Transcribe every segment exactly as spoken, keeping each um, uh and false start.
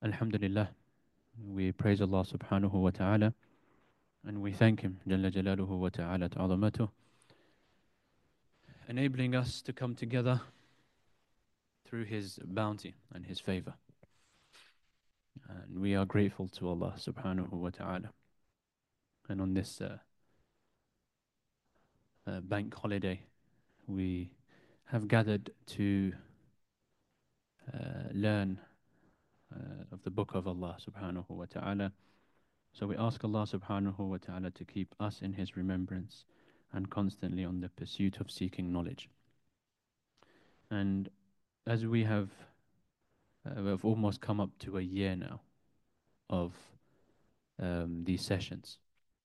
Alhamdulillah, we praise Allah subhanahu wa ta'ala and we thank Him, Jalla Jalaluhu wa ta'ala ta'azamatuh, enabling us to come together through His bounty and His favor. And we are grateful to Allah subhanahu wa ta'ala. And on this uh, uh, bank holiday, we have gathered to uh, learn uh, of the book of Allah subhanahu wa ta'ala. So we ask Allah subhanahu wa ta'ala to keep us in His remembrance and constantly on the pursuit of seeking knowledge. And as we have, uh, we've almost come up to a year now of um, these sessions.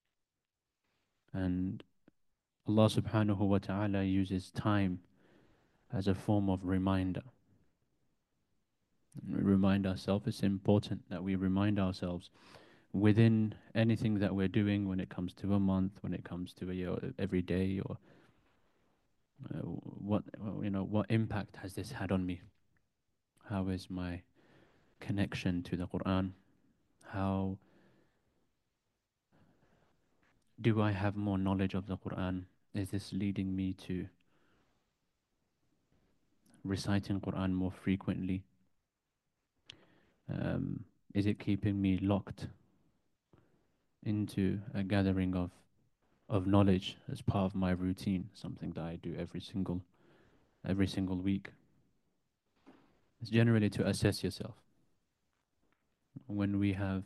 And Allah subhanahu wa ta'ala uses time as a form of reminder. And we remind ourselves, it's important that we remind ourselves within anything that we're doing when it comes to a month, when it comes to a year, every day, or uh, what, you know, what impact has this had on me? How is my connection to the Quran? How do I have more knowledge of the Quran? Is this leading me to reciting Quran more frequently? Um, is it keeping me locked into a gathering of, of knowledge as part of my routine, something that I do every single every single week? It's generally to assess yourself. When we have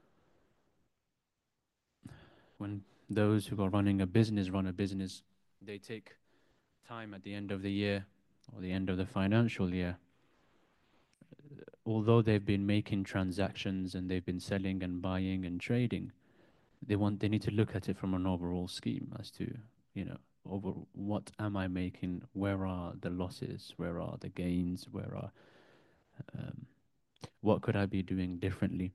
when those who are running a business run a business, they take time at the end of the year or the end of the financial year, although they've been making transactions and they've been selling and buying and trading, they want they need to look at it from an overall scheme as to, you know, over what am I making, where are the losses, where are the gains, where are um, what could I be doing differently?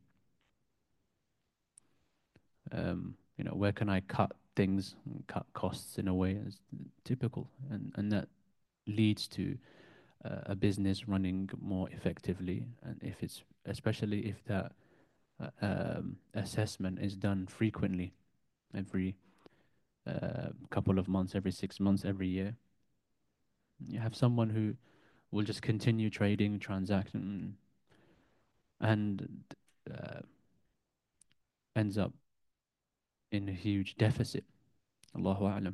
Um, you know, where can I cut things, cut costs in a way as typical, and and that leads to uh, a business running more effectively. And if it's especially if that uh, um, assessment is done frequently, every uh, couple of months, every six months, every year, you have someone who will just continue trading, transaction, and uh, ends up in a huge deficit. Allahu A'lam.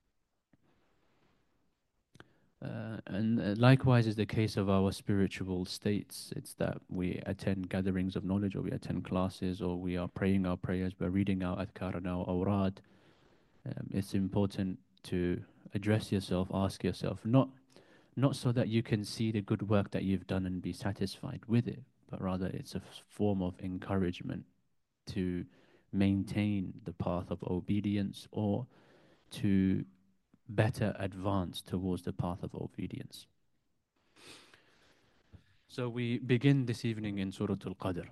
Uh, and uh, likewise is the case of our spiritual states. It's that we attend gatherings of knowledge, or we attend classes, or we are praying our prayers, we're reading our adhkar and our awrad. Um, it's important to address yourself, ask yourself, not not so that you can see the good work that you've done and be satisfied with it, but rather it's a f- form of encouragement to maintain the path of obedience, or to better advance towards the path of obedience. So we begin this evening in Surah Al-Qadr.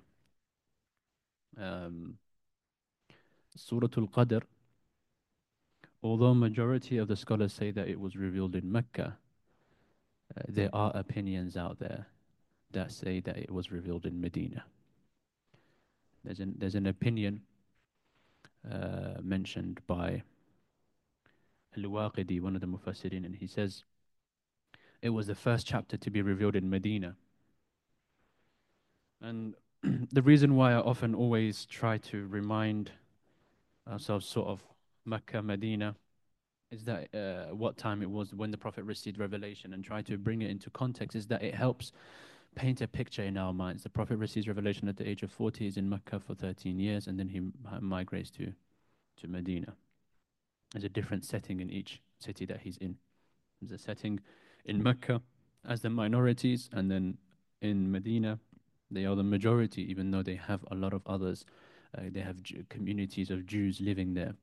Um, Surah Al-Qadr, although majority of the scholars say that it was revealed in Mecca, uh, there are opinions out there that say that it was revealed in Medina. There's an, there's an opinion uh, mentioned by Al-Waqidi, one of the Mufassirin, and he says it was the first chapter to be revealed in Medina. And the reason why I often always try to remind ourselves sort of Mecca, Medina, is that uh, what time it was when the Prophet received revelation, and try to bring it into context, is that it helps paint a picture in our minds. The Prophet receives revelation at the age of forty, is in Mecca for thirteen years, and then he m- migrates to, to Medina. There's a different setting in each city that he's in. There's a setting in Mecca as the minorities, and then in Medina, they are the majority, even though they have a lot of others. Uh, they have Jew- communities of Jews living there.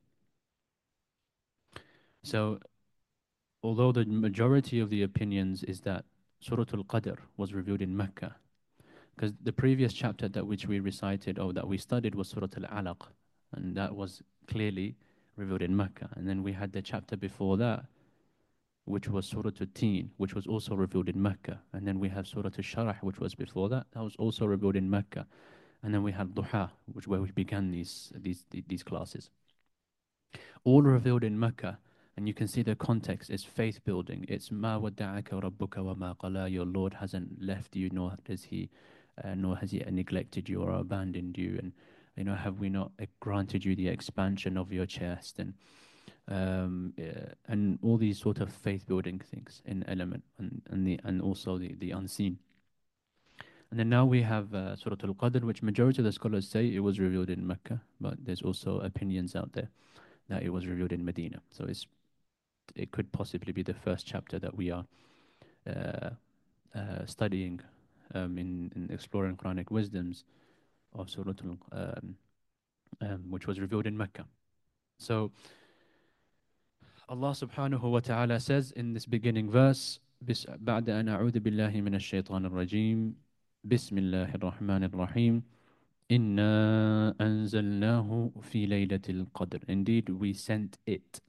So, although the majority of the opinions is that Surah Al-Qadr was revealed in Mecca, because the previous chapter that which we recited or that we studied was Surah Al-Alaq, and that was clearly revealed in Mecca. And then we had the chapter before that, which was Surah Al-Teen, which was also revealed in Mecca. And then we have Surah Al-Sharh, which was before that, that was also revealed in Mecca. and then we had Duha, which where we began these these these classes. All revealed in Mecca, and you can see the context is faith building. It's ma wadda'aka rabbuka wa ma qala. Your Lord hasn't left you, nor does he, uh, nor has he neglected you or abandoned you. And you know, have we not granted you the expansion of your chest and um, uh, and all these sort of faith building things in element and and the and also the the unseen. And then now we have uh, Surah Al-Qadr, which majority of the scholars say it was revealed in Mecca, but there's also opinions out there that it was revealed in Medina. So it's it could possibly be the first chapter that we are uh, uh, studying um, in, in exploring Quranic wisdoms of Surah Al, um, um, which was revealed in Mecca. So Allah subhanahu wa ta'ala says in this beginning verse, بس بعد أن أعوذ بالله من الشيطان الرجيم بسم الله الرحمن الرحيم إنا أنزلناه في ليلة القدر. Indeed, we sent it.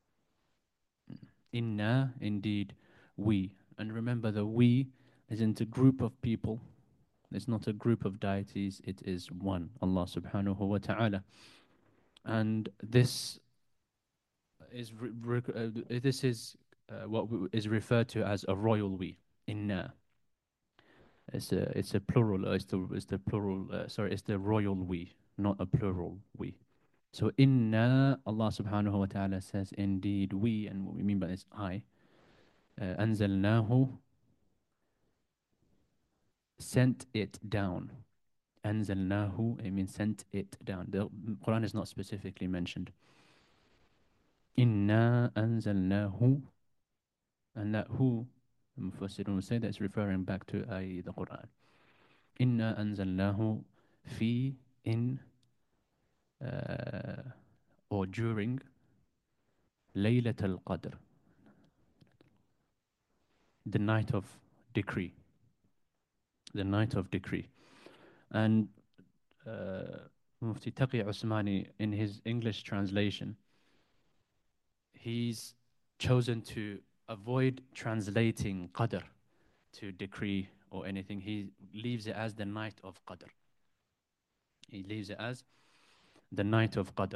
Inna, indeed, we. And remember, the we isn't a group of people. It's not a group of deities. It is one, Allah subhanahu wa ta'ala. And this is re- re- uh, this is uh, what w- is referred to as a royal we. Inna. It's a it's a plural. Uh, it's the it's the plural. Uh, sorry, it's the royal we, not a plural we. So inna, Allah subhanahu wa ta'ala says, indeed we, and what we mean by this I, uh, anzalnahu, sent it down. Anzalnahu, it means sent it down. The Quran is not specifically mentioned. Inna anzalnahu, and that who, the Mufassirun will say that's referring back to uh, the Quran. Inna anzalnahu fi, in, uh, or during Laylat al-Qadr, the night of decree. The night of decree. And uh, Mufti Taqi Usmani, in his English translation, he's chosen to avoid translating Qadr to decree or anything. He leaves it as the night of Qadr. He leaves it as the night of Qadr.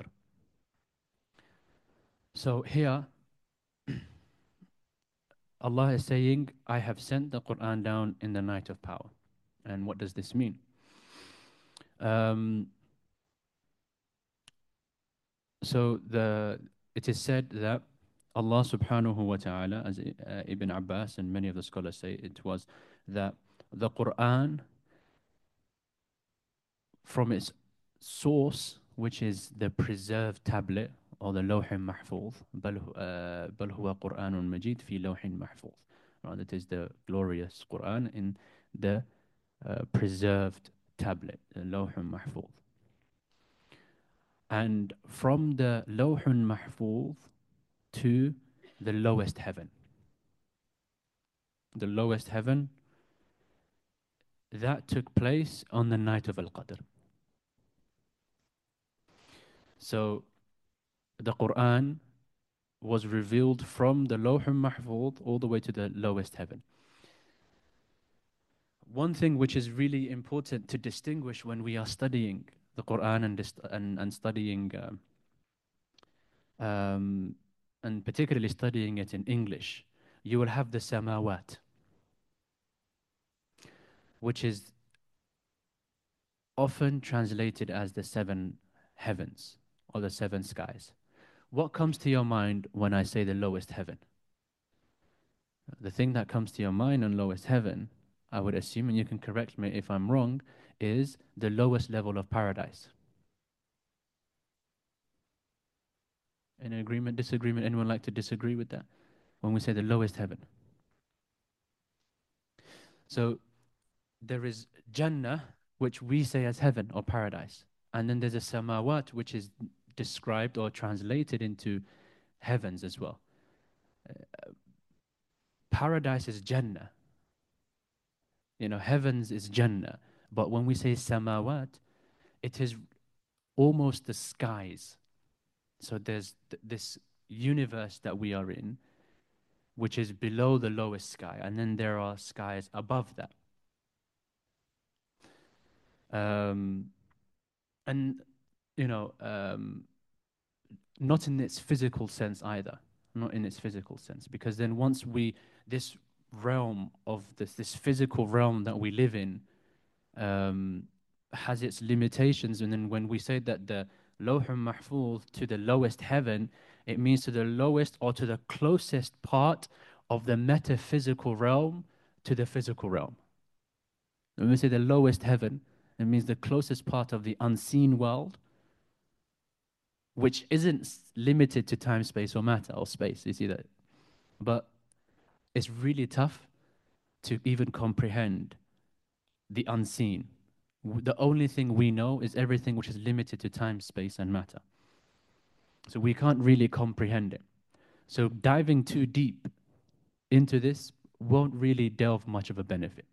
So here, Allah is saying, I have sent the Quran down in the night of power. And what does this mean? Um, so the it is said that Allah subhanahu wa ta'ala, as uh, Ibn Abbas and many of the scholars say, it was that the Quran, from its source, which is the preserved tablet or the Lawh Mahfuz, بل uh, بل هو قرآن مجيد في لوح محفوظ. Right, that is the glorious Quran in the uh, preserved tablet, the Lawh Mahfuz. And from the Lawh Mahfuz to the lowest heaven, the lowest heaven, that took place on the night of Al-Qadr. So the Quran was revealed from the Lawh Mahfuz all the way to the lowest heaven. One thing which is really important to distinguish when we are studying the Quran and and, and studying um, um, and particularly studying it in English, you will have the samawat, which is often translated as the seven heavens or the seven skies. What comes to your mind when I say the lowest heaven? The thing that comes to your mind on lowest heaven, I would assume, and you can correct me if I'm wrong, is the lowest level of paradise. Any agreement, disagreement? Anyone like to disagree with that? When we say the lowest heaven. So there is Jannah, which we say as heaven or paradise. And then there's a samawat, which is described or translated into heavens as well. Uh, paradise is Jannah. You know, heavens is Jannah. But when we say samawat, it is almost the skies. So there's th- this universe that we are in, which is below the lowest sky. And then there are skies above that. Um, and, you know, um, not in its physical sense either, not in its physical sense, because then once we, this realm of this, this physical realm that we live in, um, has its limitations. And then when we say that the Lawh Mahfuz to the lowest heaven, it means to the lowest or to the closest part of the metaphysical realm to the physical realm. When we say the lowest heaven, it means the closest part of the unseen world, which isn't limited to time, space, or matter or space. You see that? But it's really tough to even comprehend the unseen. The only thing we know is everything which is limited to time, space, and matter. So we can't really comprehend it. So diving too deep into this won't really delve much of a benefit.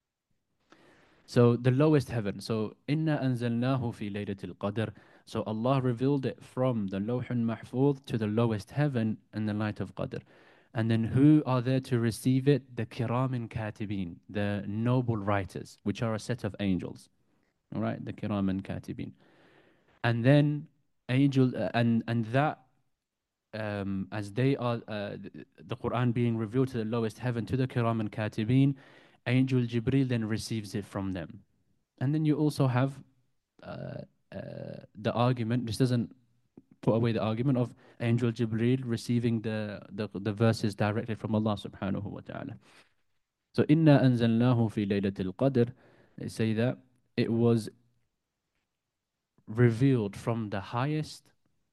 So the lowest heaven. So inna anzalnahu fi laylatil qadr. So Allah revealed it from the Lawh Mahfuz to the lowest heaven in the night of Qadr. And then who are there to receive it? The Kiramin Katibin, the noble writers, which are a set of angels. All right, the Kiramin Katibin. And then angel uh, and and that um, as they are uh, the, the Quran being revealed to the lowest heaven to the Kiram and Katibin, Angel Jibril then receives it from them. And then you also have uh, uh, the argument. This doesn't put away the argument of Angel Jibril receiving the, the the verses directly from Allah Subhanahu wa Taala. So inna anzalnahu fi laylatil qadr. They say that it was revealed from the highest,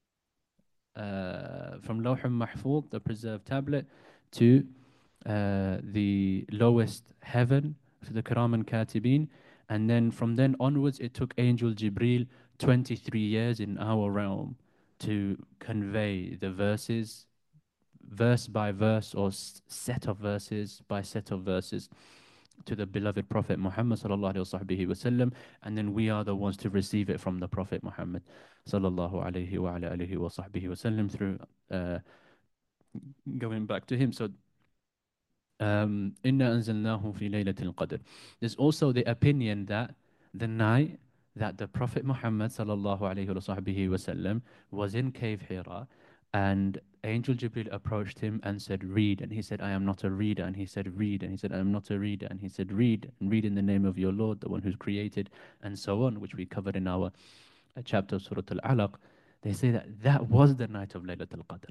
uh, from Lawh Mahfuz, the preserved tablet, to uh, the lowest heaven, to the Kiram and Katibin. And then from then onwards, it took Angel Jibril twenty-three years in our realm to convey the verses, verse by verse, or s- set of verses by set of verses, to the beloved Prophet Muhammad sallallahu alaihi wasallam, and then we are the ones to receive it from the Prophet Muhammad sallallahu alaihi wa ala alihi wa sahbihi wasallam through uh, going back to him. So um, inna anzalnahu fi laylatil qadr. There's also the opinion that the night that the Prophet Muhammad sallallahu alaihi wa sahbihi wasallam was in Cave Hira, and Angel Jibril approached him and said, read. And he said, I am not a reader. And he said, read. And he said, I am not a reader. And he said, read. And read in the name of your Lord, the one who's created, and so on, which we covered in our uh, chapter of Surah Al-Alaq. They say that that was the night of Laylatul Qadr.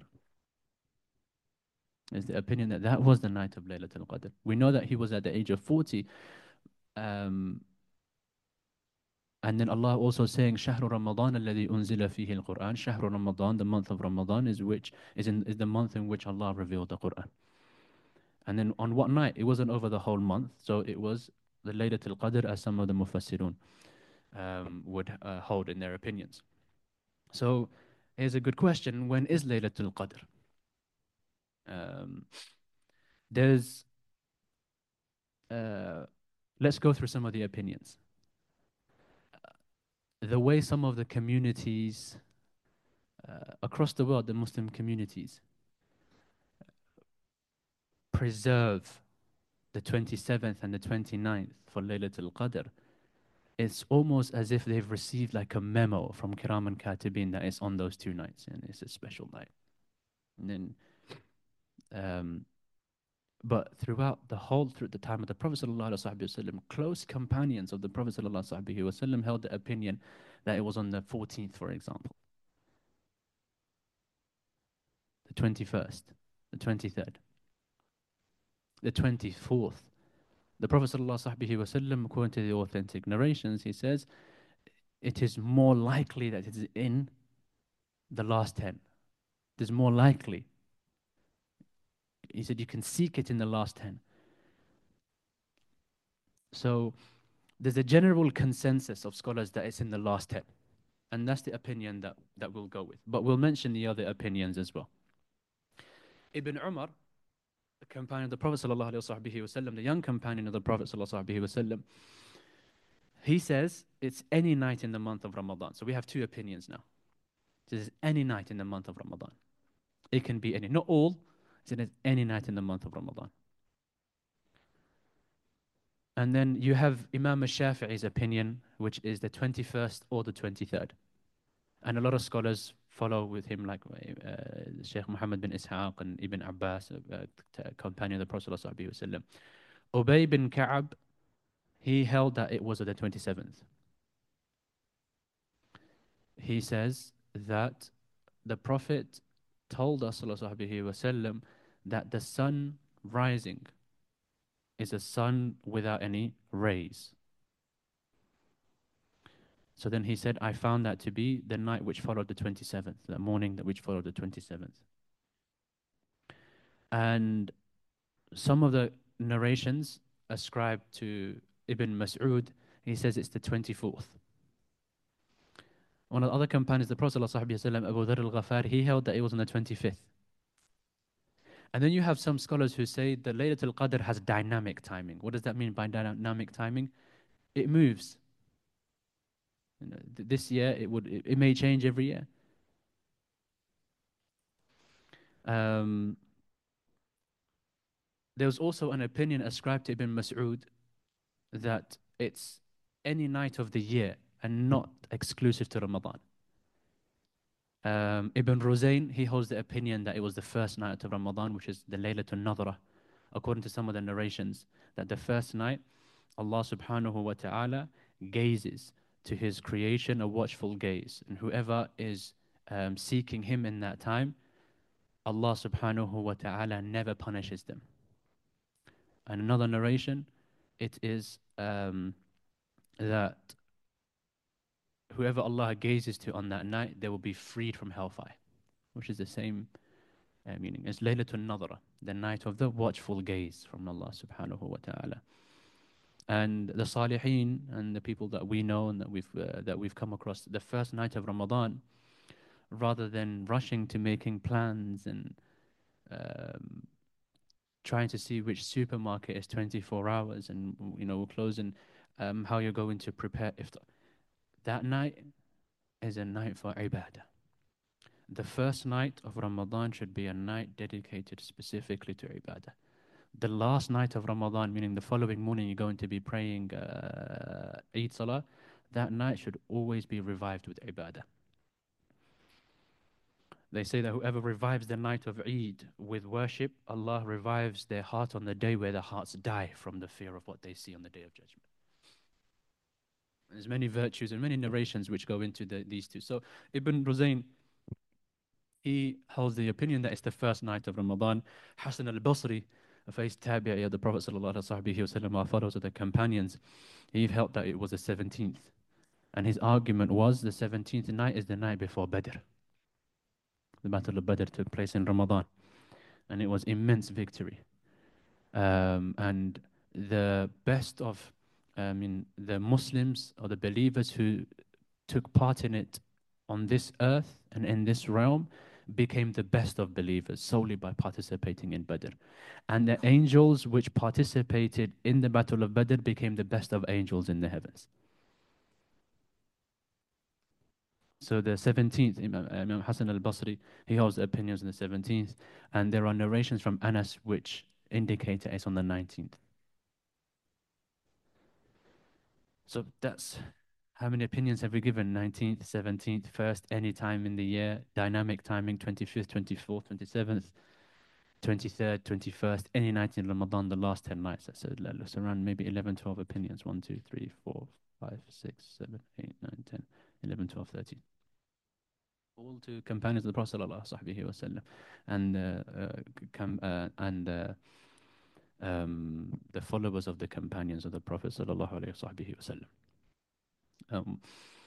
Is the opinion that that was the night of Laylatul Qadr. We know that he was at the age of forty. Um, and then Allah also saying, "Shahru Ramadan alladhi unzila fihi al-Quran." Shahru Ramadan, the month of Ramadan, is which is in is the month in which Allah revealed the Quran. And then on what night? It wasn't over the whole month, so it was the Laylatul Qadr, as some of the Mufassirun um, would uh, hold in their opinions. So here's a good question: when is Laylatul Qadr? Um, there's uh, let's go through some of the opinions. The way some of the communities uh, across the world, the Muslim communities, preserve the twenty-seventh and the twenty-ninth for Laylatul Qadr, it's almost as if they've received like a memo from Kiram and Katibin that it's on those two nights and it's a special night. And then, um, but throughout the whole, through the time of the Prophet ﷺ, close companions of the Prophet ﷺ held the opinion that it was on the fourteenth, for example, the twenty-first, the twenty-third, the twenty-fourth. The Prophet ﷺ, according to the authentic narrations, he says, it is more likely that it is in the last ten. It is more likely. He said you can seek it in the last ten. So there's a general consensus of scholars that it's in the last ten. And that's the opinion that, that we'll go with. But we'll mention the other opinions as well. Ibn Umar, the companion of the Prophet ﷺ, the young companion of the Prophet ﷺ, he says it's any night in the month of Ramadan. So we have two opinions now. It is any night in the month of Ramadan. It can be any, not all. It is any night in the month of Ramadan. And then you have Imam al-Shafi'i's opinion, which is the twenty-first or the twenty-third. And a lot of scholars follow with him, like uh, Sheikh Muhammad bin Ishaq and Ibn Abbas, uh, uh, companion of the Prophet ﷺ. Ubay bin Ka'ab, he held that it was on the twenty-seventh. He says that the Prophet told us ﷺ, that the sun rising is a sun without any rays. So then he said, I found that to be the night which followed the twenty-seventh, the morning that which followed the twenty-seventh. And some of the narrations ascribed to Ibn Mas'ud, he says it's the twenty-fourth. One of the other companions, the Prophet ﷺ, Abu Dharr al-Ghafar, he held that it was on the twenty-fifth. And then you have some scholars who say that Laylatul Qadr has dynamic timing. What does that mean by dynamic timing? It moves. You know, th- this year, it would it, it may change every year. Um, there was also an opinion ascribed to Ibn Mas'ud that it's any night of the year and not exclusive to Ramadan. Um, Ibn Ruzayn, he holds the opinion that it was the first night of Ramadan, which is the Laylatul Nadra, according to some of the narrations, that the first night, Allah subhanahu wa ta'ala gazes to his creation a watchful gaze. And whoever is um, seeking him in that time, Allah subhanahu wa ta'ala never punishes them. And another narration, it is um, that whoever Allah gazes to on that night, they will be freed from hellfire, which is the same uh, meaning as Laylatul Nadra, the night of the watchful gaze from Allah subhanahu wa ta'ala. And the Salihin and the people that we know and that we've, uh, that we've come across, the first night of Ramadan, rather than rushing to making plans and um, trying to see which supermarket is twenty-four hours and, you know, we'll close and um, how you're going to prepare iftar. That night is a night for ibadah. The first night of Ramadan should be a night dedicated specifically to ibadah. The last night of Ramadan, meaning the following morning you're going to be praying uh, Eid Salah, that night should always be revived with ibadah. They say that whoever revives the night of Eid with worship, Allah revives their heart on the day where their hearts die from the fear of what they see on the day of judgment. There's many virtues and many narrations which go into the, these two. So Ibn Ruzayn, he holds the opinion that it's the first night of Ramadan. Hassan al-Basri, a face tabi'i of the Prophet sallallahu alaihi wasallam, our followers of the companions, he held that it was the seventeenth. And his argument was the seventeenth night is the night before Badr. The Battle of Badr took place in Ramadan. And it was immense victory. Um, and the best of I mean, the Muslims or the believers who took part in it on this earth and in this realm became the best of believers solely by participating in Badr. And the angels which participated in the Battle of Badr became the best of angels in the heavens. So the seventeenth, Imam, Imam Hassan al-Basri, he holds the opinions on the seventeenth, and there are narrations from Anas which indicate that it's on the nineteenth. So that's how many opinions have we given? nineteenth, seventeenth, first, any time in the year, dynamic timing, twenty-fifth, twenty-fourth, twenty-seventh, twenty-third, twenty-first, any night in Ramadan, the last ten nights. So that's around maybe eleven, twelve opinions. one, two, three, four, five, six, seven, eight, nine, ten, eleven, twelve, thirteen. All to companions of the Prophet ﷺ and, uh, uh, com- uh, and uh, um, the followers of the companions of the Prophet ﷺ. Um,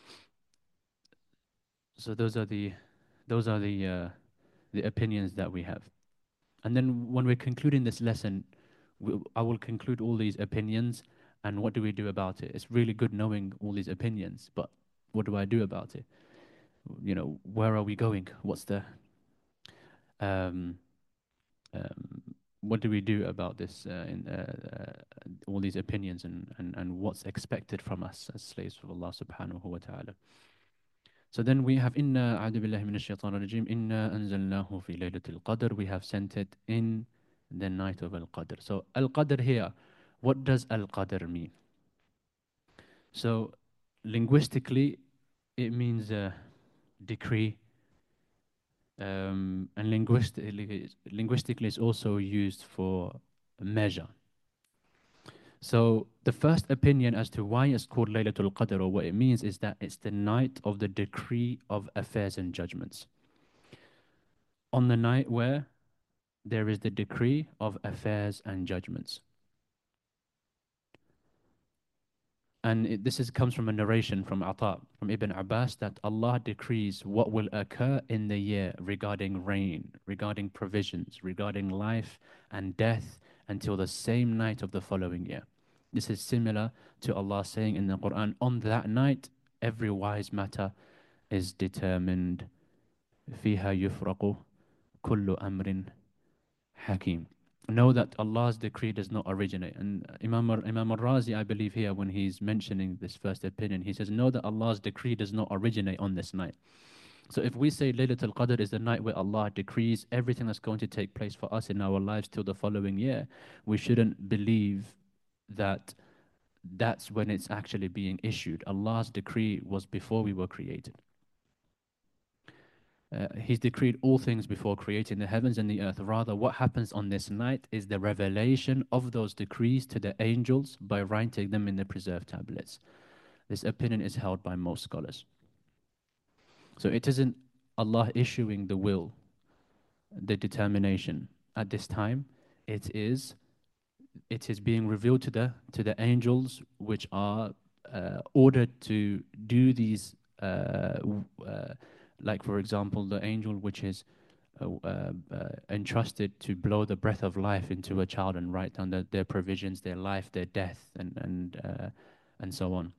so those are the those are the uh, the opinions that we have. And then when we're concluding this lesson, we, I will conclude all these opinions and what do we do about it? It's really good knowing all these opinions, but what do I do about it? You know, where are we going? What's the um, um, what do we do about this uh, in uh, uh, all these opinions and, and, and what's expected from us as slaves of Allah subhanahu wa ta'ala? So then we have Inna a'udhu billahi minash shaitanir rajim, Inna anzalnahu fi laylatil qadr. We have sent it in the night of Al-Qadr. So Al-Qadr here, What does al-qadr mean? So, linguistically, it means a decree, um, and linguistically, linguistically, it's also used for measure. So, the first opinion as to why it's called Laylatul Qadr or what it means is that it's the night of the decree of affairs and judgments. On the night where there is the decree of affairs and judgments. And it, this is, comes from a narration from Ata, from Ibn Abbas, that Allah decrees what will occur in the year regarding rain, regarding provisions, regarding life and death until the same night of the following year. This is similar to Allah saying in the Quran, on that night, every wise matter is determined. فيها يفرق كل أمر Hakim. Know that Allah's decree does not originate. And Imam, Imam al-Razi, I believe here, when he's mentioning this first opinion, he says, know that Allah's decree does not originate on this night. So if we say Laylatul Qadr is the night where Allah decrees everything that's going to take place for us in our lives till the following year, we shouldn't believe that that's when it's actually being issued. Allah's decree was before we were created. Uh, he's decreed all things before creating the heavens and the earth. Rather, what happens on this night is the revelation of those decrees to the angels by writing them in the preserved tablets. This opinion is held by most scholars. So it isn't Allah issuing the will, the determination at this time. It is it is being revealed to the to the angels, which are uh, ordered to do these. Uh, uh, like for example, the angel which is uh, uh, uh, entrusted to blow the breath of life into a child and write down the, their provisions, their life, their death, and and uh, and so on.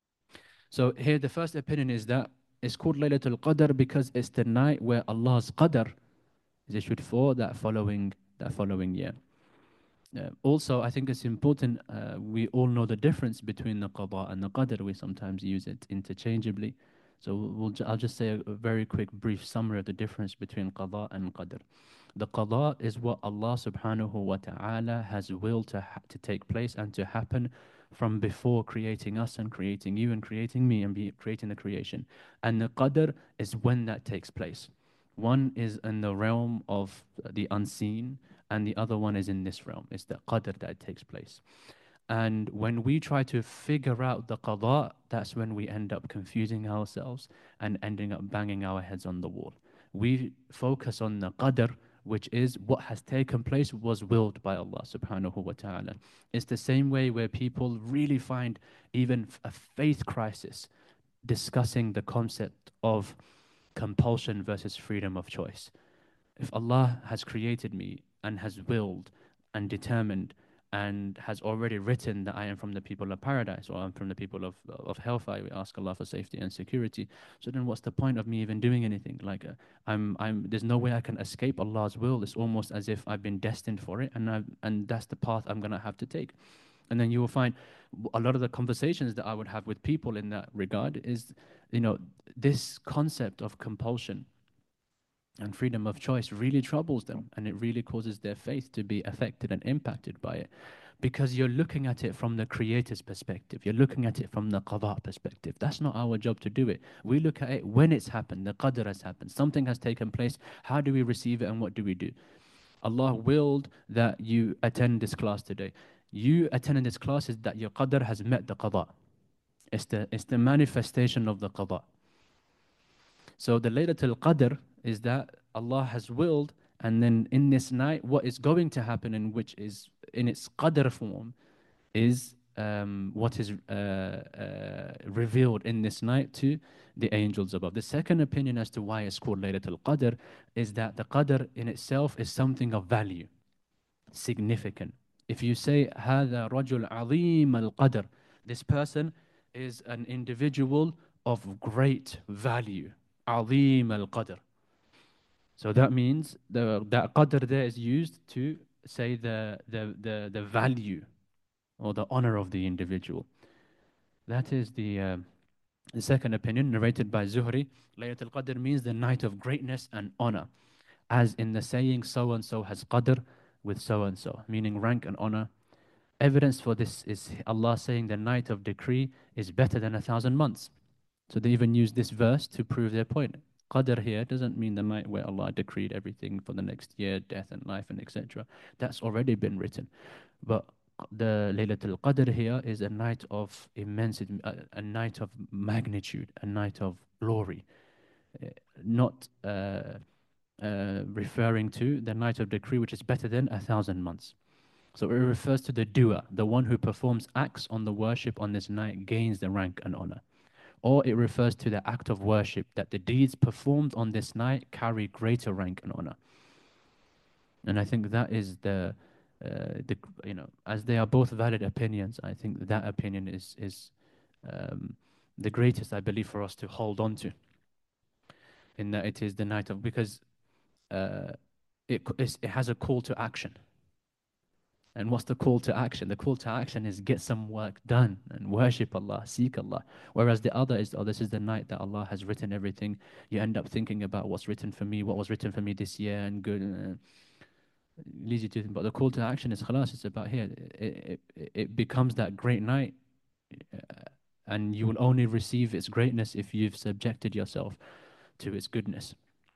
So here, the first opinion is that it's called Laylatul Qadr because it's the night where Allah's Qadr is issued for that following that following year. Uh, also, I think it's important, uh, we all know the difference between the qada and the qadr. We sometimes use it interchangeably. So we'll ju I'll just say a, a very quick, brief summary of the difference between qada and qadr. The qada is what Allah subhanahu wa ta'ala has willed to, ha to take place and to happen from before creating us and creating you and creating me and be creating the creation. And the qadr is when that takes place. One is in the realm of the unseen, and the other one is in this realm. It's the qadr that takes place. And when we try to figure out the qada, that's when we end up confusing ourselves and ending up banging our heads on the wall. We focus on the qadr, which is what has taken place was willed by Allah subhanahu wa ta'ala. It's the same way where people really find even a faith crisis discussing the concept of compulsion versus freedom of choice. If Allah has created me and has willed and determined and has already written that I am from the people of paradise or I'm from the people of, of hellfire, we ask Allah for safety and security. So then what's the point of me even doing anything? Like, uh, I'm, I'm, there's no way I can escape Allah's will. It's almost as if I've been destined for it, and, I've, and that's the path I'm going to have to take. And then you will find a lot of the conversations that I would have with people in that regard is, you know, this concept of compulsion and freedom of choice really troubles them, and it really causes their faith to be affected and impacted by it, because you're looking at it from the creator's perspective. You're looking at it from the qada perspective. That's not our job to do it. We look at it when it's happened, the qadr has happened, something has taken place. How do we receive it and what do we do? Allah willed that you attend this class today. You attending this class is that your qadr has met the qada. It's the, it's the manifestation of the qada. So the Laylatul Qadr is that Allah has willed, and then in this night, what is going to happen, in which is in its Qadr form, is um, what is uh, uh, revealed in this night to the angels above. The second opinion as to why it's called Laylatul Qadr is that the Qadr in itself is something of value, significant. If you say, هذا رجل عظيم القدر, this person is an individual of great value. عظيم القدر. So that means the that qadr there is used to say the, the, the, the value or the honor of the individual. That is the, uh, the second opinion narrated by Zuhri. Laylatul Qadr means the night of greatness and honor, as in the saying so and so has qadr with so and so, meaning rank and honor, Evidence for this is Allah saying the night of decree is better than a thousand months. So they even use this verse to prove their point. Qadr here doesn't mean the night where Allah decreed everything for the next year, death and life and et cetera. That's already been written. But the Laylatul Qadr here is a night of immensity, a, a night of magnitude, a night of glory, uh, not uh, uh, referring to the night of decree, which is better than a thousand months. So it refers to the doer, the one who performs acts on the worship on this night gains the rank and honor. Or it refers to the act of worship that the deeds performed on this night carry greater rank and honor. And I think that is the, uh, the you know, as they are both valid opinions, I think that opinion is is um, the greatest, I believe, for us to hold on to. In that it is the night of, because uh, it it has a call to action. And what's the call to action? The call to action is get some work done and worship Allah, seek Allah. Whereas the other is, oh, this is the night that Allah has written everything. You end up thinking about what's written for me, what was written for me this year, and good. Uh, leads you to, but the call to action is khalas, it's about here. It, it, it becomes that great night, uh, and you will only receive its greatness if you've subjected yourself to its goodness.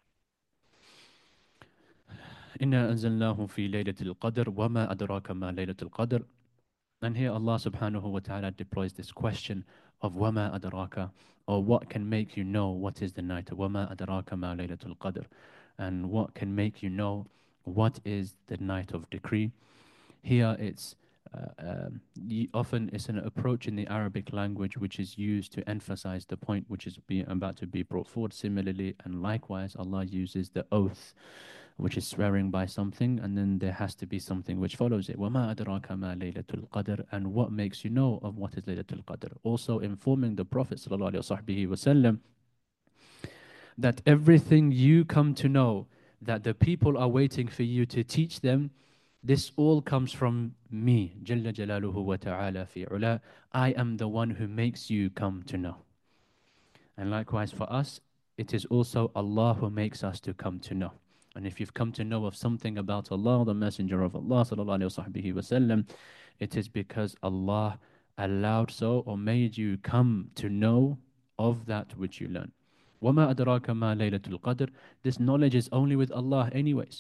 إِنَّا أَنزَلْنَاهُ فِي لَيْلَةِ الْقَدْرِ وَمَا أَدْرَاكَ مَا لَيْلَةُ الْقَدْرِ. And here Allah subhanahu wa ta'ala deploys this question of وَمَا أَدْرَاكَ, or what can make you know what is the night, وَمَا أَدْرَاكَ مَا لَيْلَةُ الْقَدْرِ, and what can make you know what is the night of decree. Here it's uh, um, often it's an approach in the Arabic language which is used to emphasize the point which is being about to be brought forward. Similarly and likewise, Allah uses the oath, which is swearing by something, and then there has to be something which follows it. وَمَا أَدْرَاكَ مَا لَيْلَةُ الْقَدْرِ, and what makes you know of what is Laylatul Qadr. Also informing the Prophet ﷺ that everything you come to know, that the people are waiting for you to teach them, this all comes from me, Jalla Jalaluhu wa ta'ala fi ula. I am the one who makes you come to know. And likewise for us, it is also Allah who makes us to come to know. And if you've come to know of something about Allah, the Messenger of Allah, sallallahu alaihi wasallam, it is because Allah allowed so or made you come to know of that which you learn. وَمَا أَدْرَاكَ مَا لَيْلَةُ الْقَدْرِ. This knowledge is only with Allah anyways.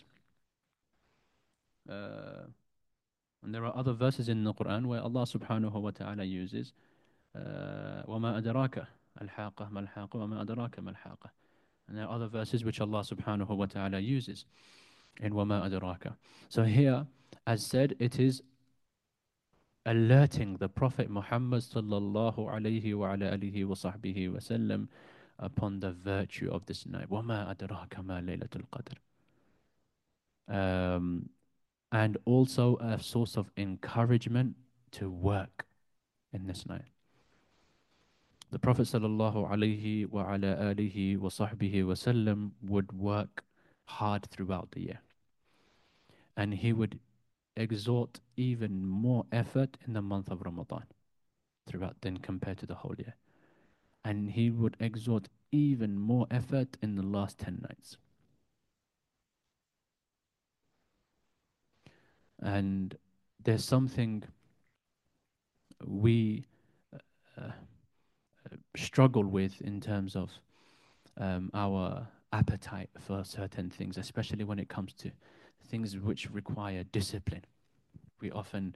Uh, and there are other verses in the Quran where Allah subhanahu wa ta'ala uses uh, وَمَا أَدْرَاكَ الْحَاقَةُ مَا الْحَاقَةُ وَمَا أَدْرَاكَ مَا الْحَاقَةُ. And there are other verses which Allah subhanahu wa ta'ala uses in وَمَا أَدْرَاكَ. So here, as said, it is alerting the Prophet Muhammad sallallahu alayhi wa ala alihi wa sahbihi wa sallam upon the virtue of this night. وَمَا أَدْرَاكَ مَا لَيْلَةُ الْقَدْرِ. Um, and also a source of encouragement to work in this night. The Prophet sallallahu alayhi wa ala alihi wa sahbihi wa sallam would work hard throughout the year. And he would exhort even more effort in the month of Ramadan throughout than compared to the whole year. And he would exhort even more effort in the last ten nights. And there's something we uh, struggle with in terms of um, our appetite for certain things, especially when it comes to things which require discipline. We often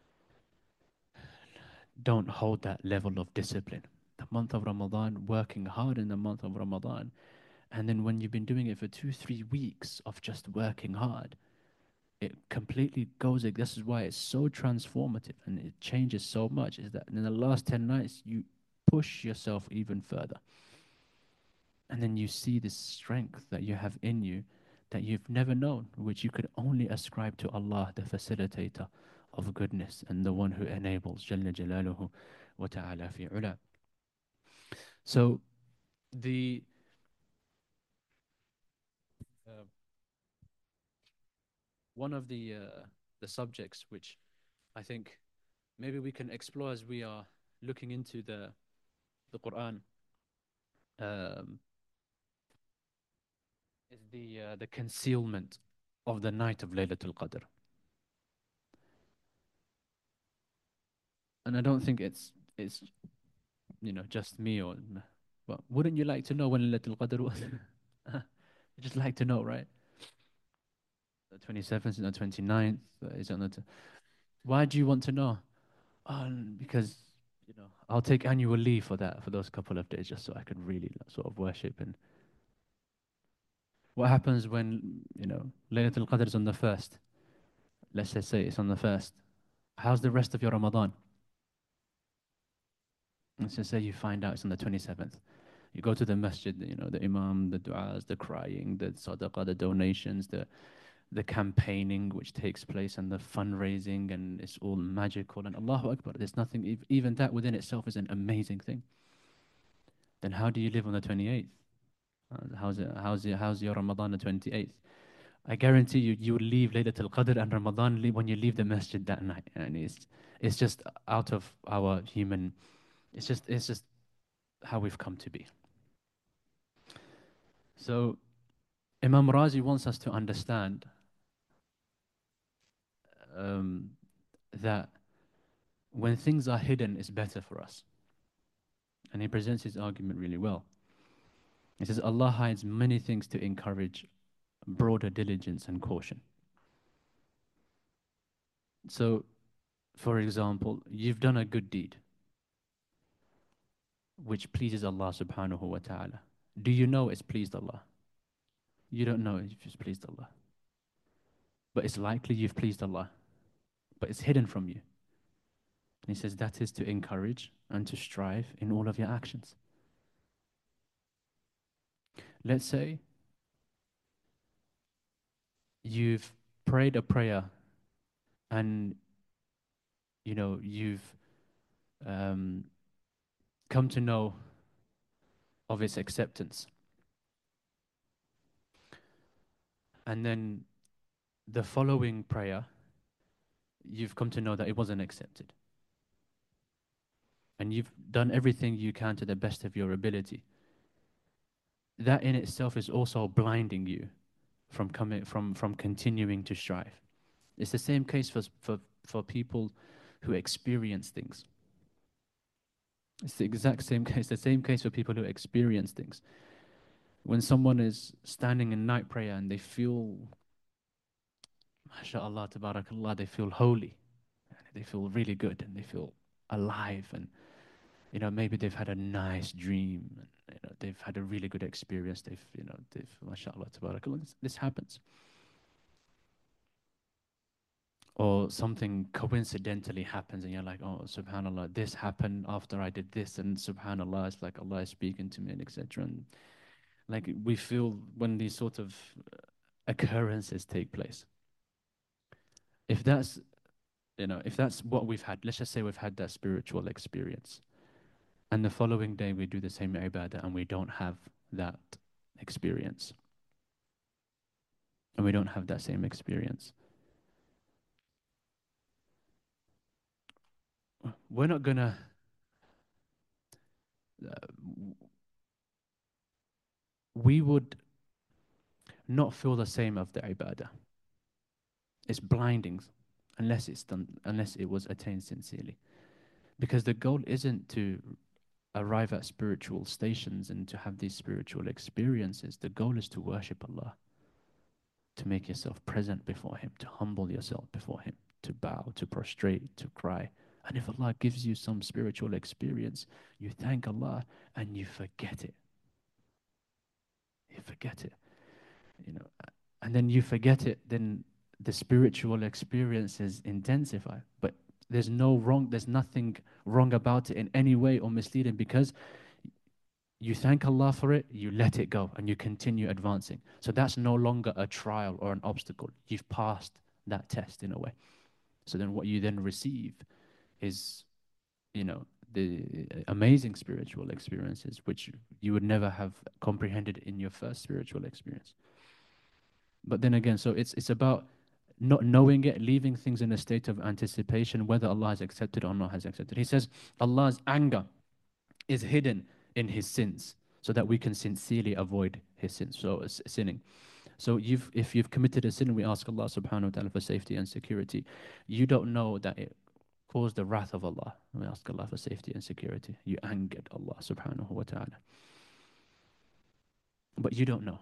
don't hold that level of discipline. The month of Ramadan, working hard in the month of Ramadan, and then when you've been doing it for two, three weeks of just working hard, it completely goes. This is why it's so transformative and it changes so much. Is that in the last ten nights you push yourself even further, and then you see this strength that you have in you that you've never known, which you could only ascribe to Allah, the facilitator of goodness and the one who enables, Jalla Jalaluhu wa ta'ala fi ula. So the uh, one of the uh, the subjects which I think maybe we can explore as we are looking into the the Quran um, is the uh, the concealment of the night of Laylatul Qadr. And I don't think it's it's you know just me or but wouldn't you like to know when Laylatul Qadr was? You just like to know, right? The twenty-seventh and the twenty-ninth uh, is on the t- why do you want to know? Um, because you know I'll take annual leave for that for those couple of days just so I can really like, sort of worship. And what happens when you know Laylatul Qadr is on the first? Let's just say it's on the first. How's the rest of your Ramadan? Let's just say you find out it's on the twenty-seventh. You go to the masjid, you know, the imam, the du'as, the crying, the sadaqah, the donations, the the campaigning which takes place and the fundraising, and it's all magical and Allahu Akbar. There's nothing, ev- even that within itself is an amazing thing. Then how do you live on the twenty-eighth? Uh, how's it, how's it, how's your Ramadan the twenty-eighth? I guarantee you, you will leave Laylatul Qadr and Ramadan le- when you leave the masjid that night. And it's, it's just out of our human, it's just, it's just how we've come to be. So Imam Razi wants us to understand um, that when things are hidden, it's better for us. And he presents his argument really well. He says, Allah hides many things to encourage broader diligence and caution. So, for example, you've done a good deed which pleases Allah subhanahu wa ta'ala. Do you know it's pleased Allah? You don't know if it's pleased Allah. But it's likely you've pleased Allah. But it's hidden from you. And he says that is to encourage and to strive in all of your actions. Let's say you've prayed a prayer and you know you've um, come to know of its acceptance, and then the following prayer you've come to know that it wasn't accepted, and you've done everything you can to the best of your ability. That in itself is also blinding you from coming from from continuing to strive. It's the same case for for for people who experience things. It's the exact same case, the same case for people who experience things. When someone is standing in night prayer and they feel, mashallah, tabarakallah, they feel holy, they feel really good, and they feel alive, and you know maybe they've had a nice dream, and you know they've had a really good experience. They've you know they've mashallah, tabarakallah. This, this happens, or something coincidentally happens, and you're like, oh, subhanallah, this happened after I did this, and subhanallah, it's like Allah is speaking to me, and et cetera. And like we feel when these sort of occurrences take place. If that's you know, if that's what we've had, let's just say we've had that spiritual experience, and the following day we do the same ibadah and we don't have that experience, and we don't have that same experience, we're not gonna, uh, we would not feel the same of the ibadah. It's blinding unless it's done, unless it was attained sincerely. Because the goal isn't to arrive at spiritual stations and to have these spiritual experiences. The goal is to worship Allah, to make yourself present before Him, to humble yourself before Him, to bow, to prostrate, to cry. And if Allah gives you some spiritual experience, you thank Allah and you forget it. You forget it, you know. And then you forget it, then the spiritual experiences intensify. But there's no wrong, there's nothing wrong about it in any way or misleading, because you thank Allah for it, you let it go, and you continue advancing. So that's no longer a trial or an obstacle. You've passed that test in a way. So then what you then receive is, you know, the amazing spiritual experiences which you would never have comprehended in your first spiritual experience. But then again, so it's it's about not knowing it, leaving things in a state of anticipation, whether Allah has accepted or not has accepted. He says Allah's anger is hidden in His sins, so that we can sincerely avoid His sins. So uh, sinning. So you've if you've committed a sin, we ask Allah subhanahu wa ta'ala for safety and security. You don't know that it caused the wrath of Allah. We ask Allah for safety and security. You angered Allah subhanahu wa ta'ala. But you don't know.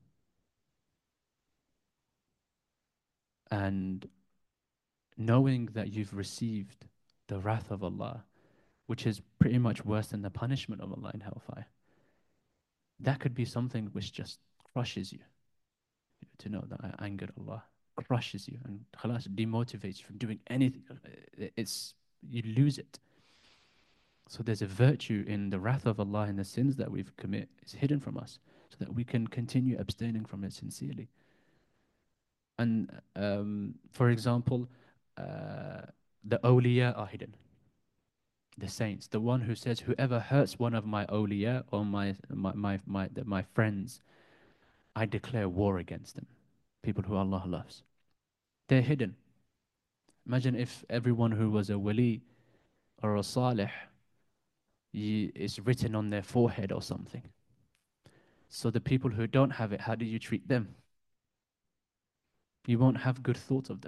And knowing that you've received the wrath of Allah, which is pretty much worse than the punishment of Allah in hellfire, that could be something which just crushes you. To know that I angered Allah crushes you and khalas, demotivates you from doing anything. It's you lose it. So there's a virtue in the wrath of Allah and the sins that we've commit is hidden from us, so that we can continue abstaining from it sincerely. And um, for example, uh, the awliya are hidden. The saints, the one who says, whoever hurts one of my awliya or my my my my, the, my friends, I declare war against them. People who Allah loves. They're hidden. Imagine if everyone who was a wali or a salih is written on their forehead or something. So the people who don't have it, how do you treat them? You won't have good thoughts of them.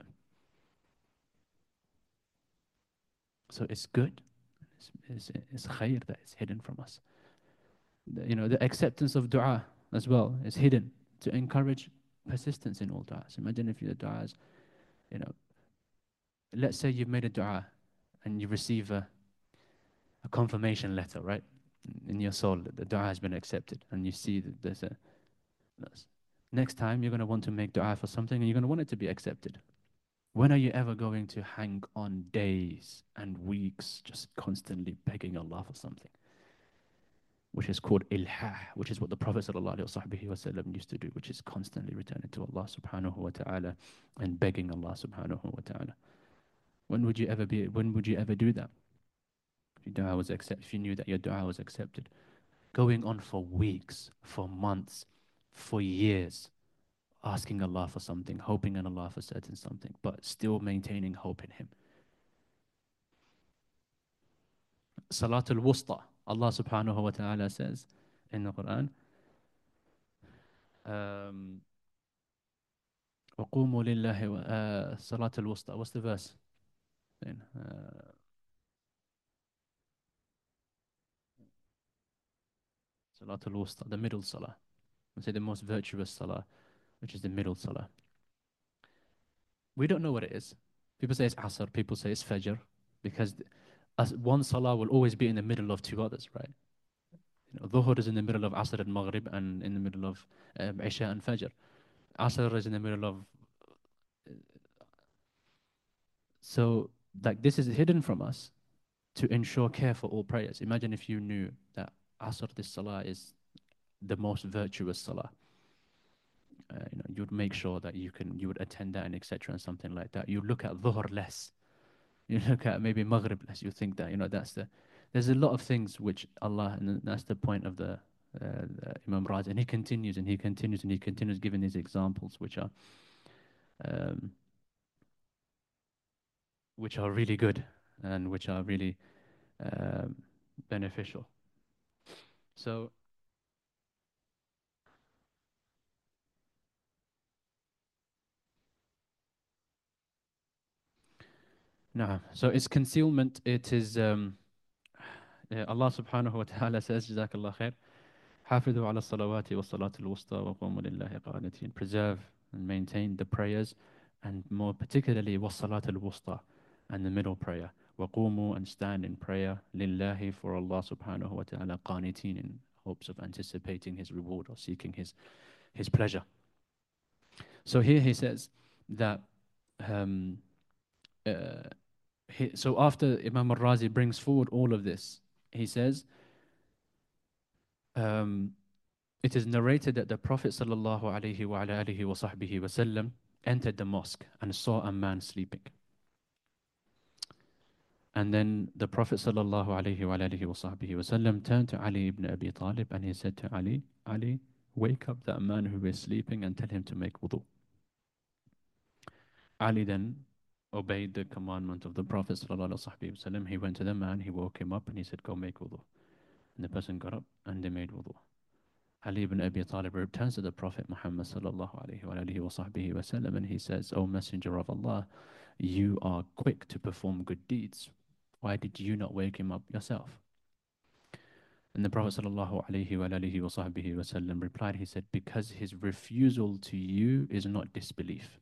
So it's good. It's, it's, it's khair that is hidden from us. The, you know, the acceptance of dua as well is hidden to encourage persistence in all du'as. Imagine if your du'as, you know, let's say you've made a dua and you receive a, a confirmation letter, right? In your soul, that the dua has been accepted, and you see that there's a. Next time, you're going to want to make dua for something, and you're going to want it to be accepted. When are you ever going to hang on days and weeks just constantly begging Allah for something? Which is called ilhah, which is what the Prophet ﷺ used to do, which is constantly returning to Allah subhanahu wa ta'ala and begging Allah subhanahu wa ta'ala. When would you ever be when would you ever do that? If your dua was accepted, if you knew that your dua was accepted. Going on for weeks, for months, for years, asking Allah for something, hoping in Allah for certain something, but still maintaining hope in Him. Salatul Wusta. Allah subhanahu wa ta'ala says in the Quran, um, وَقُومُوا لِلَّهِ uh, Salatul Wusta. What's the verse? Then, uh, Salatul Wusta, the middle salah. I say the most virtuous salah, which is the middle salah. We don't know what it is. People say it's Asr, people say it's Fajr, because as one salah will always be in the middle of two others, right? You know, Dhuhr is in the middle of Asr and Maghrib, and in the middle of um, Isha and Fajr. Asr is in the middle of. So, like, this is hidden from us to ensure care for all prayers. Imagine if you knew that Asr, this salah, is the most virtuous salah. Uh, you know, you would make sure that you can, you would attend that and et cetera and something like that. You look at Dhuhr less. You look at maybe Maghrib less. You think that, you know, that's the. There's a lot of things which Allah, and that's the point of the, uh, the Imam Razi, and he continues and he continues and he continues giving these examples which are, um, which are really good and which are really um, beneficial. So. No, so it's concealment. It is um, uh, Allah subhanahu wa ta'ala says, Jazakallah khair. حافظوا على الصلوات والصلاة الوسطى وقوموا لله قانتين. Preserve and maintain the prayers, and more particularly والصلاة الوسطى, and the middle prayer. وقوموا, and stand in prayer لله, for Allah subhanahu wa ta'ala, قانتين, in hopes of anticipating His reward or seeking His His pleasure. So here he says that um, uh, he, so after Imam al-Razi brings forward all of this, he says, um, it is narrated that the Prophet sallallahu alaihi wa ala alihi wa sahbihi wasallam entered the mosque and saw a man sleeping. And then the Prophet sallallahu alaihi wa ala alihi wa sahbihi wasallam turned to Ali ibn Abi Talib and he said to Ali, Ali, wake up that man who is sleeping and tell him to make wudu. Ali then obeyed the commandment of the Prophet sallallahu alaihi wasallam. He went to the man, he woke him up and he said, go make wudu. And the person got up and they made wudu. Ali ibn Abi Talib returns to the Prophet Muhammad sallallahu alayhi wa alihi wa sahbihi wa sallam, and he says, O Messenger of Allah, You are quick to perform good deeds. Why did you not wake him up yourself? And the Prophet sallallahu alaihi wa alihi wa sahbihi wasallam replied, he said, because his refusal to you is not disbelief.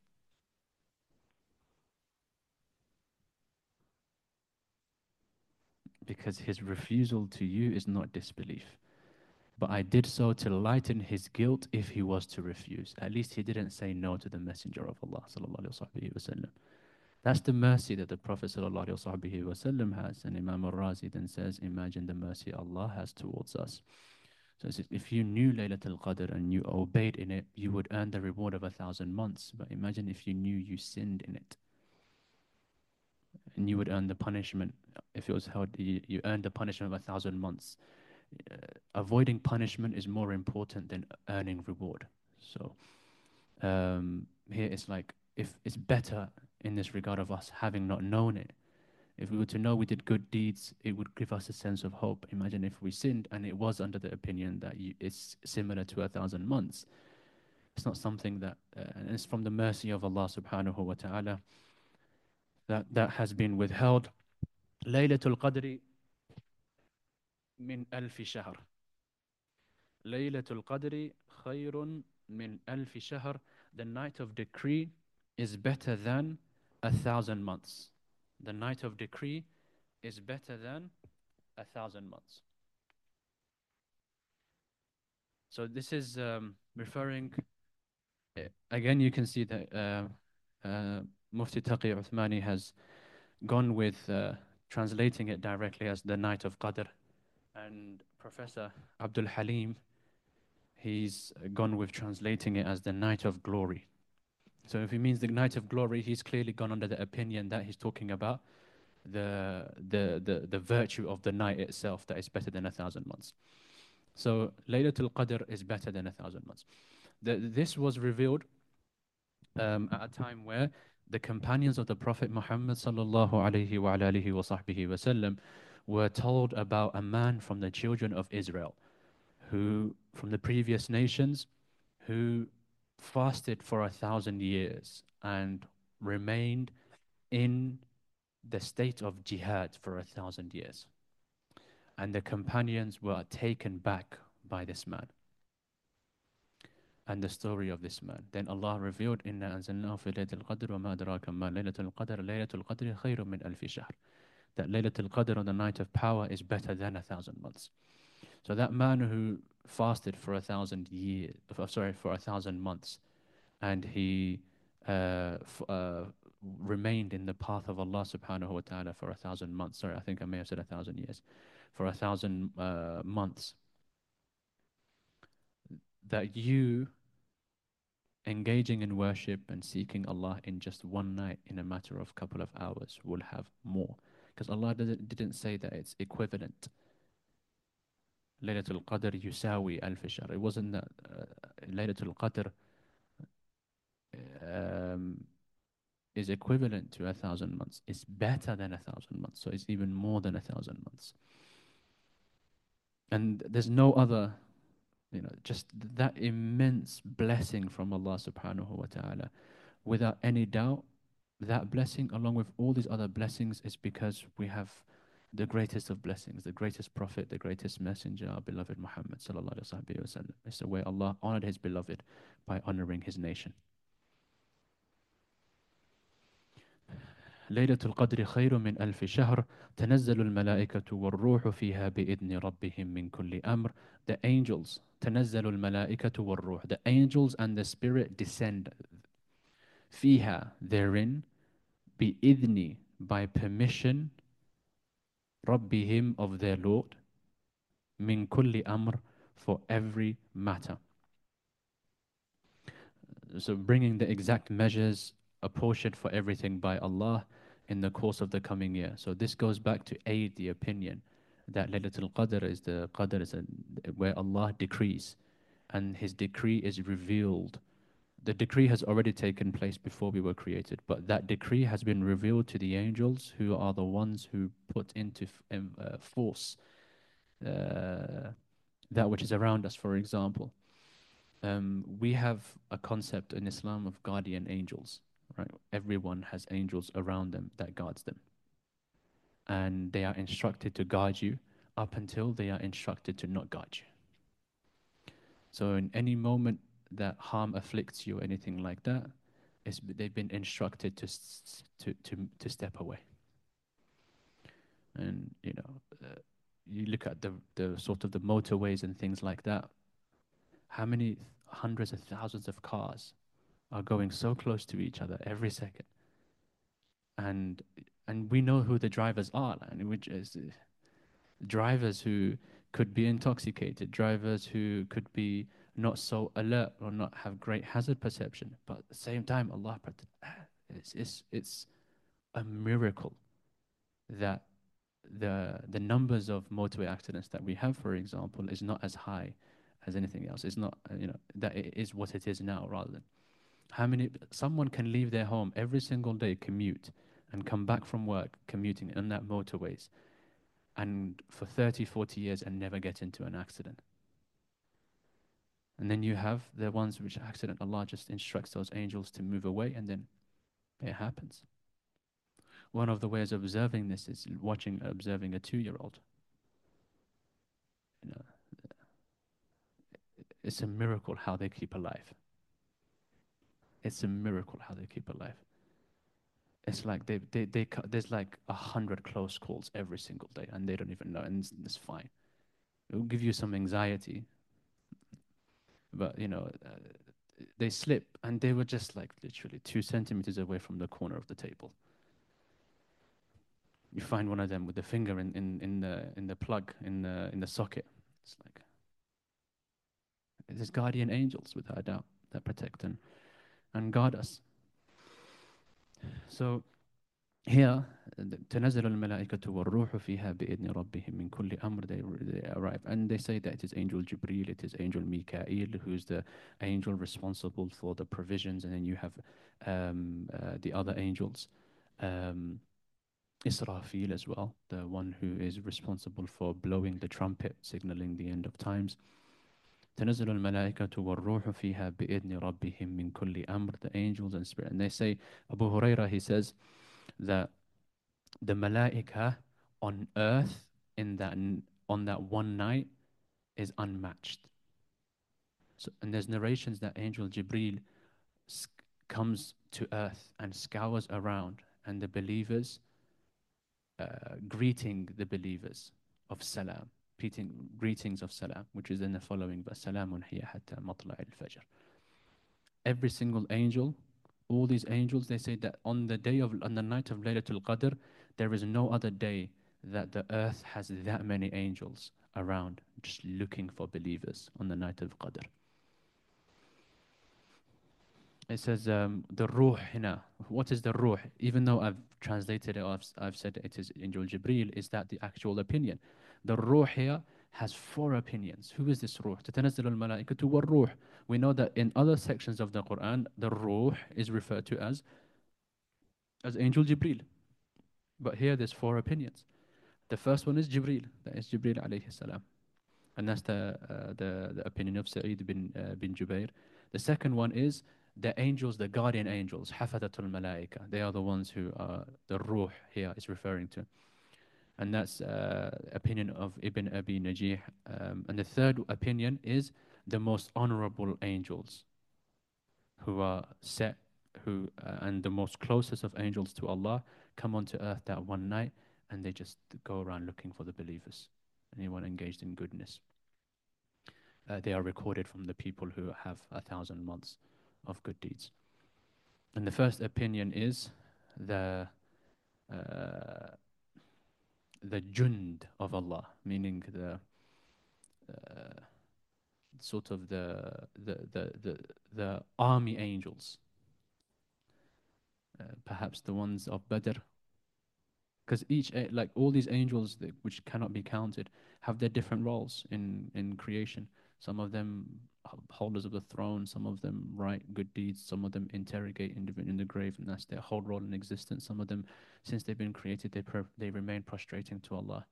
Because his refusal to you is not disbelief. But I did so to lighten his guilt if he was to refuse. At least he didn't say no to the Messenger of Allah sallallahu alaihi wasallam. That's the mercy that the Prophet sallallahu alaihi wasallam has. And Imam al-Razi then says, imagine the mercy Allah has towards us. So it says, if you knew Laylatul Qadr and you obeyed in it, you would earn the reward of a thousand months. But imagine if you knew you sinned in it, and you would earn the punishment. If it was held, you, you earned the punishment of a thousand months. Uh, avoiding punishment is more important than earning reward. So um, here it's like, if it's better in this regard of us having not known it. If we were to know we did good deeds, it would give us a sense of hope. Imagine if we sinned and it was under the opinion that you, it's similar to a thousand months. It's not something that, uh, and it's from the mercy of Allah subhanahu wa ta'ala that that has been withheld. Laylatul Qadri min alfi shahr. Laylatul Qadri khayrun min alfi shahr. The night of decree is better than a thousand months. The night of decree is better than a thousand months. So this is um, referring, uh, again, you can see that uh, uh, Mufti Taqi Uthmani has gone with uh, translating it directly as the night of Qadr. And Professor Abdul Halim, he's gone with translating it as the night of glory. So if he means the night of glory, he's clearly gone under the opinion that he's talking about the, the, the, the virtue of the night itself, that is better than a thousand months. So Laylatul Qadr is better than a thousand months. The, this was revealed um, at a time where the companions of the Prophet Muhammad sallallahu alaihi wa alihi wa sahbihi wasallam were told about a man from the children of Israel, who from the previous nations, who fasted for a thousand years and remained in the state of jihad for a thousand years. And the companions were taken back by this man and the story of this man. Then Allah revealed, Inna anzalnahu fi laylatul qadr wa ma adraka ma laylatul qadr, laylatul qadr khayrun min alfi shahr. That Laylatul Qadr on the night of power is better than a thousand months. So that man who fasted for a thousand years, sorry, for a thousand months, and he uh, f- uh, remained in the path of Allah subhanahu wa ta'ala for a thousand months. Sorry, I think I may have said a thousand years. For a thousand uh, months. That you engaging in worship and seeking Allah in just one night in a matter of couple of hours will have more. Because Allah didn't, didn't say that it's equivalent. Laylatul Qadr yusawi alf shahr. It wasn't that uh, Laylatul Qadr um, is equivalent to a thousand months. It's better than a thousand months. So it's even more than a thousand months. And there's no other, you know, just that immense blessing from Allah subhanahu wa ta'ala. Without any doubt, that blessing, along with all these other blessings, is because we have the greatest of blessings, the greatest prophet, the greatest messenger, our beloved Muhammad sallallahu alaihi wasallam. It's the way Allah honored his beloved by honoring his nation. ليلة القدر خير من ألف شهر تنزل الملائكة والروح فيها بإذن ربهم من كل أمر. The angels, تنزل الملائكة والروح. The angels and the spirit descend فيها, therein, بإذن, by permission, ربهم, of their Lord, من كل أمر, for every matter. So bringing the exact measures apportioned for everything by Allah in the course of the coming year. So this goes back to aid the opinion that Laylatul Qadr is the Qadr is a, where Allah decrees, and His decree is revealed. The decree has already taken place before we were created, but that decree has been revealed to the angels, who are the ones who put into uh, force uh, that which is around us. For example, um, we have a concept in Islam of guardian angels. right? Everyone has angels around them that guards them. And they are instructed to guard you up until they are instructed to not guard you. So in any moment that harm afflicts you or anything like that, it's, they've been instructed to, to, to, to step away. And, you know, uh, you look at the, the sort of the motorways and things like that, how many hundreds of thousands of cars are going so close to each other every second? And and we know who the drivers are, and which is uh, drivers who could be intoxicated, drivers who could be not so alert or not have great hazard perception. But at the same time, Allah, it's, it's, it's a miracle that the the numbers of motorway accidents that we have, for example, is not as high as anything else. It's not, uh, you know, that it is what it is now. Rather than how many, someone can leave their home every single day, commute, and come back from work commuting on that motorways, and for thirty, forty years and never get into an accident. And then you have the ones which accident, Allah just instructs those angels to move away, and then it happens. One of the ways of observing this is watching, observing a two-year-old. You know, it's a miracle how they keep alive. It's a miracle how they keep alive. It's like they, they, they, there's like a hundred close calls every single day, and they don't even know, and it's, it's fine. It will give you some anxiety, but you know, uh, they slip, and they were just like literally two centimeters away from the corner of the table. You find one of them with the finger in, in, in the in the plug in the in the socket. It's like there's guardian angels, without a doubt, that protect and, and guard us. So here, تنزل الملائكة والروح فيها بإذن ربهم من كل أمر. They, they arrive and they say that it is angel Jibril, it is angel Mikael, who's the angel responsible for the provisions, and then you have um, uh, the other angels, um, Israfil as well, the one who is responsible for blowing the trumpet, signaling the end of times. تنزل الملائكة والروح فيها بإذن ربهم من كل أمر, the angels and spirit. And they say, Abu Hurairah, he says that the malaika on earth in that on that one night is unmatched. So, and there's narrations that angel Jibril comes to earth and scours around, and the believers uh, greeting the believers of salam, greeting, greetings of salam, which is in the following verse, salamun hiya hatta matla' al-fajr. Every single angel, all these angels, they say that on the day of, on the night of Laylatul Qadr, there is no other day that the earth has that many angels around just looking for believers on the night of Qadr. It says um, the ruh hina. What is the ruh? Even though I've translated it, or I've, I've said it is angel Jibril, is that the actual opinion? The ruh here has four opinions. Who is this ruh? تتنزل الملائكة والروح. We know that in other sections of the Quran, the ruh is referred to as as angel Jibril. But here there's four opinions. The first one is Jibril. That is Jibril alayhi salam. And that's the, uh, the, the opinion of Sa'id bin, uh, bin Jubair. The second one is the angels, the guardian angels, Hafadatul Malaika. They are the ones who uh, the Ruh here is referring to. And that's uh, opinion of Ibn Abi Najih. Um, and the third opinion is the most honorable angels who are set, who uh, and the most closest of angels to Allah come onto earth that one night, and they just go around looking for the believers, anyone engaged in goodness. Uh, they are recorded from the people who have a thousand months of good deeds. And the first opinion is the uh, the jund of Allah, meaning the uh, sort of the the the the, the army angels, uh, perhaps the ones of Badr, because each like all these angels that, which cannot be counted, have their different roles in in creation. Some of them holders of the throne, some of them write good deeds, some of them interrogate in the, in the grave, and that's their whole role in existence. Some of them, since they've been created, they, they remain prostrating to Allah.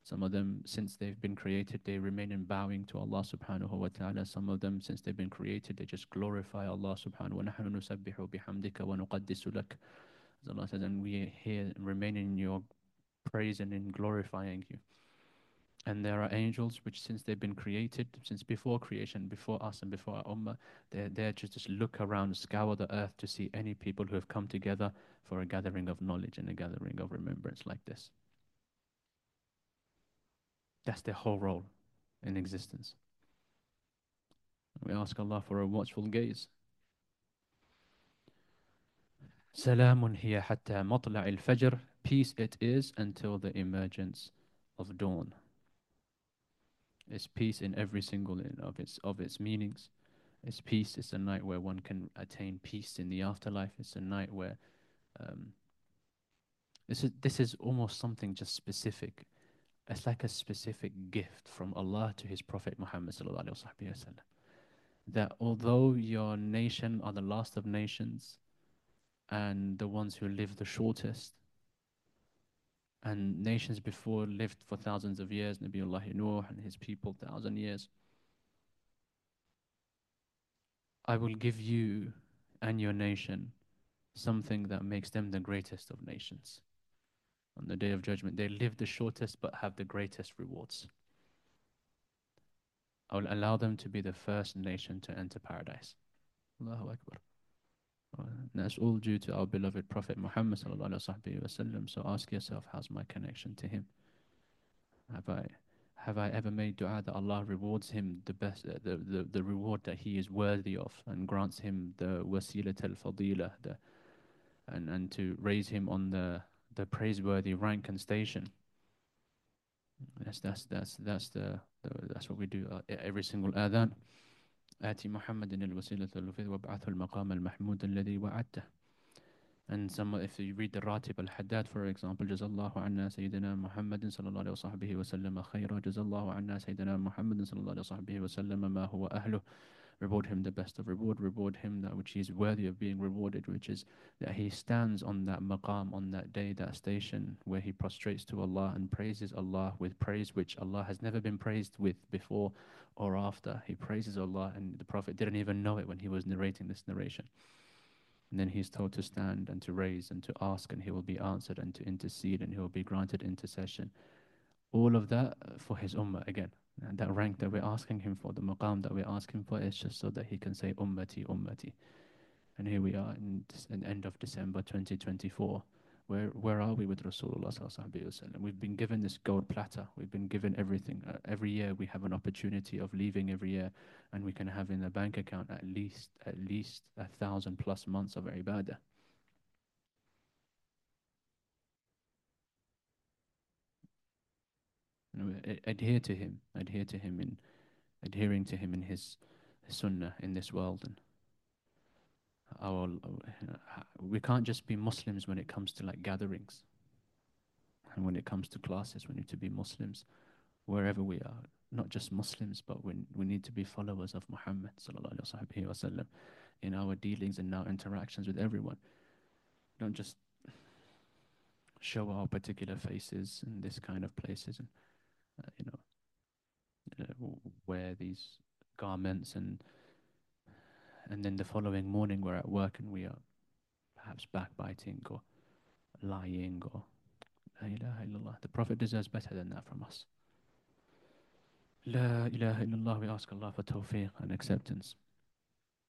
Some of them, since they've been created, they remain in bowing to Allah subhanahu wa ta'ala. Some of them, since they've been created, they just glorify Allah subhanahu wa ta'ala. وَنَحْنُ نُسَبِّحُ بِحَمْدِكَ وَنُقَدِّسُ لَكَ. As Allah says, and we are here remaining in your praise and in glorifying you. And there are angels which, since they've been created, since before creation, before us and before our ummah, they're there to just look around, scour the earth to see any people who have come together for a gathering of knowledge and a gathering of remembrance like this. That's their whole role in existence. We ask Allah for a watchful gaze. Salamun hiya hatta matla' al-fajr. Peace it is until the emergence of dawn. It's peace in every single in of its of its meanings. It's peace. It's a night where one can attain peace in the afterlife. It's a night where um, this is this is almost something just specific. It's like a specific gift from Allah to His Prophet Muhammad sallallahu alaihi wasallam. That although your nation are the last of nations and the ones who live the shortest, and nations before lived for thousands of years, Nabiullah Nuh and his people thousand years, I will give you and your nation something that makes them the greatest of nations. On the Day of Judgment, they live the shortest but have the greatest rewards. I will allow them to be the first nation to enter paradise. Allahu Akbar. And that's all due to our beloved Prophet Muhammad sallallahu alaihi wasallam. So ask yourself, how's my connection to him? Have I have I ever made dua that Allah rewards him the best, uh, the, the the reward that he is worthy of, and grants him the wasilat al-fadila, the and and to raise him on the the praiseworthy rank and station. That's that's that's that's the, the that's what we do uh, every single adhan. آتي محمد الوسيلة الوفيد وابعثه المقام المحمود الذي وعدته. And some, if you read the Ratib al-Haddad, for example, Jazallahu anna Sayyidina Muhammadin sallallahu alayhi wa sahbihi wa sallam khayra, Jazallahu anna Sayyidina Muhammadin sallallahu alayhi wa sahbihi wa sallam ma huwa ahluh. Reward him the best of reward, reward him that which he is worthy of being rewarded, which is that he stands on that maqam, on that day, that station, where he prostrates to Allah and praises Allah with praise which Allah has never been praised with before or after. He praises Allah, and the Prophet didn't even know it when he was narrating this narration. And then he's told to stand and to raise and to ask, and he will be answered, and to intercede, and he will be granted intercession. All of that for his ummah again. And that rank that we're asking him for, the maqam that we're asking for, is just so that he can say ummati, ummati. And here we are in the end of December twenty twenty-four. Where where are we with Rasulullah sallallahu alaihi wasallam? We've been given this gold platter. We've been given everything. Uh, every year we have an opportunity of leaving every year, and we can have in the bank account at least at least a thousand plus months of ibadah. You know, a- adhere to him, adhere to him in adhering to him in his, his sunnah in this world. And our, we can't just be Muslims when it comes to like gatherings, and when it comes to classes. We need to be Muslims wherever we are. Not just Muslims, but we we need to be followers of Muhammad sallallahu alaihi wasallam in our dealings and our interactions with everyone. Don't just show our particular faces in this kind of places, and uh, you know, uh, wear these garments, and and then the following morning we're at work and we are perhaps backbiting or lying or La ilaha illallah. The Prophet deserves better than that from us. La ilaha illallah. We ask Allah for tawfiq and acceptance.